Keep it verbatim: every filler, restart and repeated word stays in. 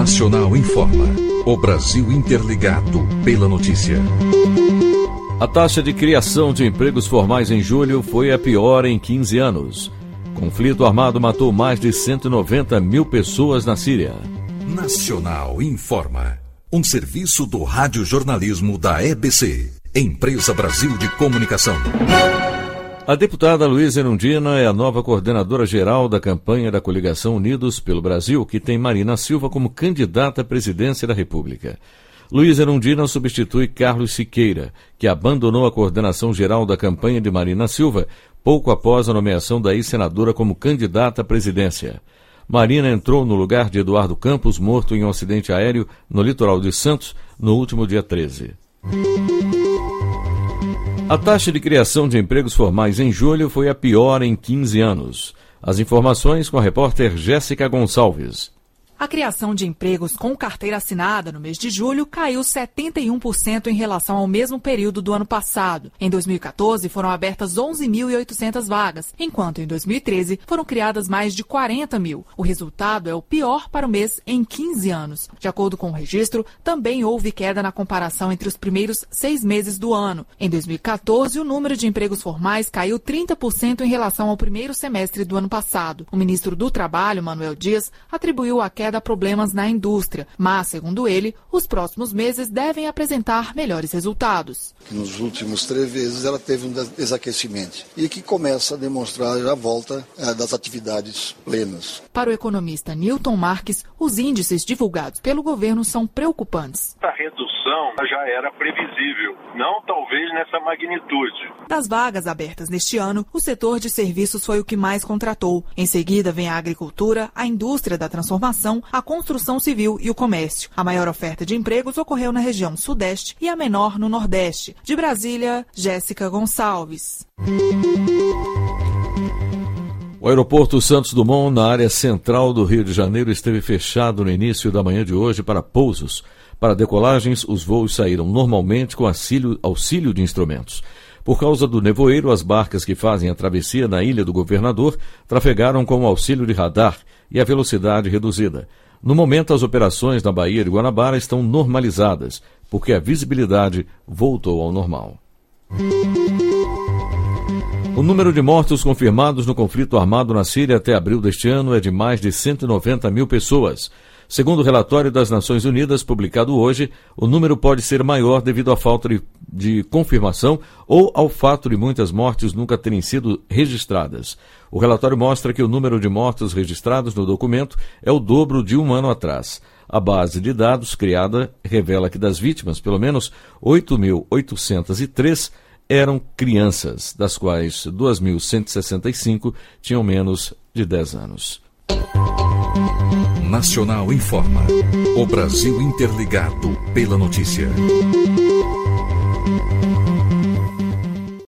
Nacional informa. O Brasil interligado pela notícia. A taxa de criação de empregos formais em julho foi a pior em quinze anos. Conflito armado matou mais de cento e noventa mil pessoas na Síria. Nacional informa. Um serviço do radiojornalismo da E B C, Empresa Brasil de Comunicação. A deputada Luísa Erundina é a nova coordenadora-geral da campanha da Coligação Unidos pelo Brasil, que tem Marina Silva como candidata à presidência da República. Luísa Erundina substitui Carlos Siqueira, que abandonou a coordenação geral da campanha de Marina Silva pouco após a nomeação da ex-senadora como candidata à presidência. Marina entrou no lugar de Eduardo Campos, morto em um acidente aéreo no litoral de Santos, no último dia treze. A taxa de criação de empregos formais em julho foi a pior em quinze anos. As informações com a repórter Jéssica Gonçalves. A criação de empregos com carteira assinada no mês de julho caiu setenta e um por cento em relação ao mesmo período do ano passado. Em dois mil e quatorze, foram abertas onze mil e oitocentas vagas, enquanto em dois mil e treze foram criadas mais de quarenta mil. O resultado é o pior para o mês em quinze anos. De acordo com o registro, também houve queda na comparação entre os primeiros seis meses do ano. Em dois mil e quatorze, o número de empregos formais caiu trinta por cento em relação ao primeiro semestre do ano passado. O ministro do Trabalho, Manuel Dias, atribuiu a queda a problemas na indústria, mas, segundo ele, os próximos meses devem apresentar melhores resultados. Nos últimos três meses ela teve um desaquecimento e que começa a demonstrar a volta é, das atividades plenas. Para o economista Newton Marques, os índices divulgados pelo governo são preocupantes. A redução já era previsível, não talvez nessa magnitude. Das vagas abertas neste ano, o setor de serviços foi o que mais contratou. Em seguida vem a agricultura, a indústria da transformação, a construção civil e o comércio. A maior oferta de empregos ocorreu na região sudeste e a menor no nordeste. De Brasília, Jéssica Gonçalves. O aeroporto Santos Dumont, na área central do Rio de Janeiro, esteve fechado no início da manhã de hoje para pousos. Para decolagens, os voos saíram normalmente com auxílio, auxílio de instrumentos. Por causa do nevoeiro, as barcas que fazem a travessia na Ilha do Governador trafegaram com o auxílio de radar e a velocidade reduzida. No momento, as operações na Baía de Guanabara estão normalizadas, porque a visibilidade voltou ao normal. O número de mortos confirmados no conflito armado na Síria até abril deste ano é de mais de cento e noventa mil pessoas. Segundo o relatório das Nações Unidas, publicado hoje, o número pode ser maior devido à falta de, de confirmação ou ao fato de muitas mortes nunca terem sido registradas. O relatório mostra que o número de mortos registrados no documento é o dobro de um ano atrás. A base de dados criada revela que das vítimas, pelo menos oito mil oitocentos e três eram crianças, das quais duas mil cento e sessenta e cinco tinham menos de dez anos. Nacional informa. O Brasil interligado pela notícia.